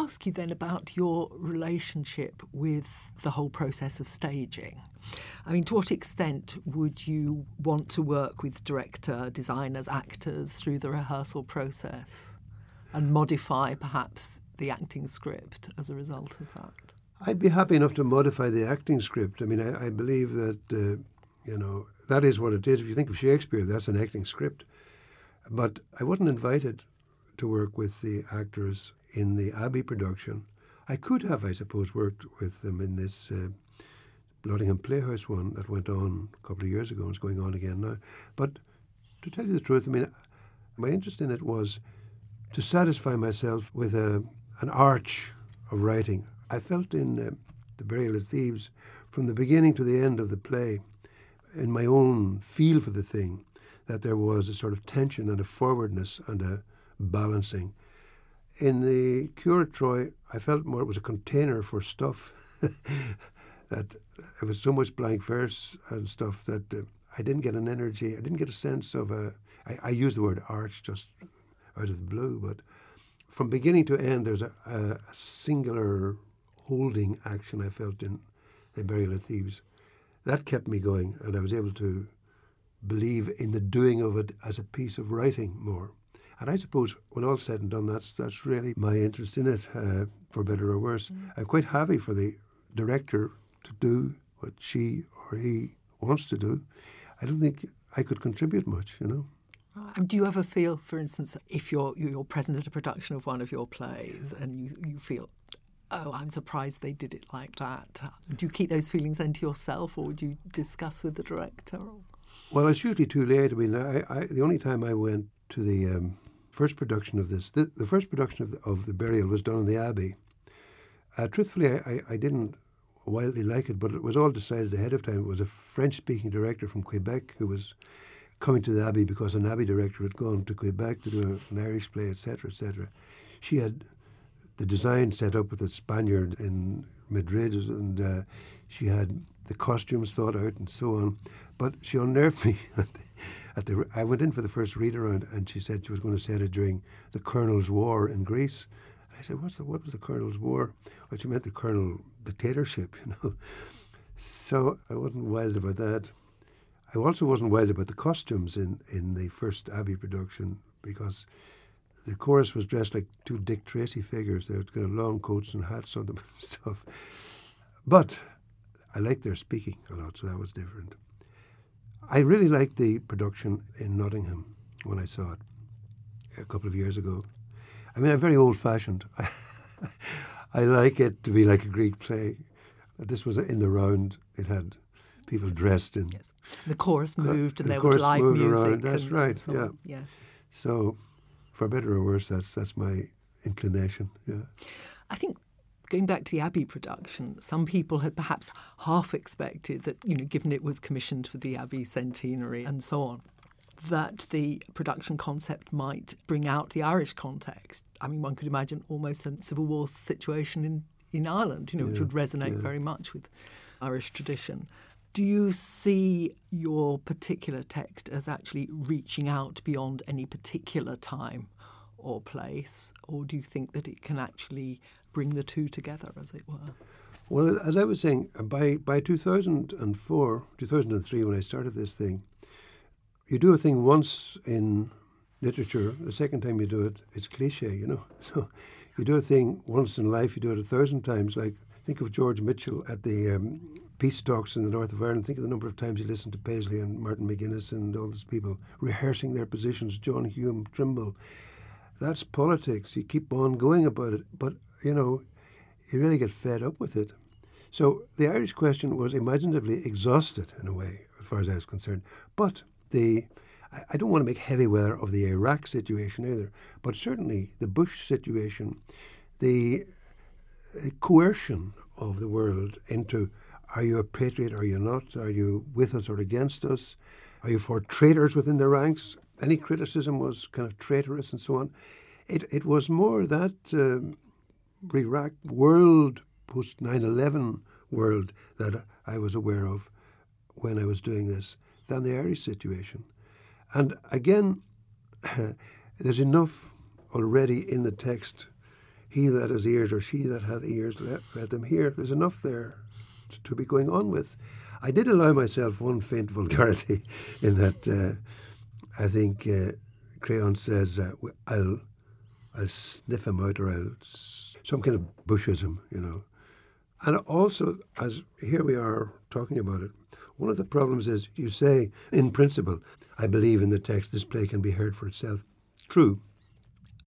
ask you then about your relationship with the whole process of staging. I mean, to what extent would you want to work with director, designers, actors through the rehearsal process and modify perhaps the acting script as a result of that? I'd be happy enough to modify the acting script. I mean, I believe that, that is what it is. If you think of Shakespeare, that's an acting script. But I wasn't invited to work with the actors in the Abbey production. I could have, I suppose, worked with them in this Nottingham Playhouse one that went on a couple of years ago and is going on again now. But to tell you the truth, I mean, my interest in it was to satisfy myself with an arch of writing. I felt in The Burial of Thieves, from the beginning to the end of the play, in my own feel for the thing, that there was a sort of tension and a forwardness and a balancing. In The Curate Troy, I felt more it was a container for stuff, that it was so much blank verse and stuff that I didn't get an energy, I didn't get a sense of I use the word arch just out of the blue, but from beginning to end there's a singular holding action I felt in The Burial of Thieves. That kept me going, and I was able to believe in the doing of it as a piece of writing more. And I suppose when all's said and done, that's really my interest in it, for better or worse. I'm quite happy for the director to do what she or he wants to do. I don't think I could contribute much, And do you ever feel, for instance, if you're present at a production of one of your plays and you feel, oh, I'm surprised they did it like that. Do you keep those feelings then to yourself, or would you discuss with the director? Well, it's usually too late. I mean, the only time I went to the first production of this, the first production of The Burial was done in the Abbey. Truthfully, I didn't wildly like it, but it was all decided ahead of time. It was a French-speaking director from Quebec who was coming to the Abbey because an Abbey director had gone to Quebec to do an Irish play, etc., etc. She had the design set up with a Spaniard in Madrid, and she had the costumes thought out and so on. But she unnerved me. I went in for the first read-around, and she said she was going to set it during the Colonel's War in Greece. And I said, what was the Colonel's War? Well, she meant the Colonel dictatorship, So I wasn't wild about that. I also wasn't wild about the costumes in the first Abbey production, because the chorus was dressed like two Dick Tracy figures. They had kind of long coats and hats on them and stuff. But I liked their speaking a lot, so that was different. I really liked the production in Nottingham when I saw it a couple of years ago. I mean, I'm very old-fashioned. I like it to be like a Greek play. This was in the round. It had people dressed in... Yes. The chorus moved and there was live music. Around. That's right, yeah. So, for better or worse, that's my inclination, yeah. I think, going back to the Abbey production, some people had perhaps half expected that, given it was commissioned for the Abbey centenary and so on, that the production concept might bring out the Irish context. I mean, one could imagine almost a Civil War situation in Ireland, which would resonate very much with Irish tradition. Do you see your particular text as actually reaching out beyond any particular time or place, or do you think that it can actually bring the two together, as it were? Well, as I was saying, by 2004, 2003, when I started this thing, you do a thing once in literature, the second time you do it, it's cliche, So you do a thing once in life, you do it 1,000 times. Like, think of George Mitchell at the peace talks in the north of Ireland. Think of the number of times he listened to Paisley and Martin McGuinness and all these people rehearsing their positions, John Hume, Trimble. That's politics. You keep on going about it. But, you really get fed up with it. So the Irish question was imaginatively exhausted in a way, as far as I was concerned. But I don't want to make heavy weather of the Iraq situation either, but certainly the Bush situation, the coercion of the world into, are you a patriot, are you not? Are you with us or against us? Are you for traitors within the ranks? Any criticism was kind of traitorous and so on. It was more that Iraq world, post 9/11 world, that I was aware of when I was doing this, than the Irish situation. And again, there's enough already in the text he that has ears or she that hath ears, let them hear. There's enough there to be going on with. I did allow myself one faint vulgarity in that I think Crayon says, I'll sniff him out, or some kind of Bushism, you know. And also, as here we are talking about it, one of the problems is you say, in principle, I believe in the text, this play can be heard for itself. True.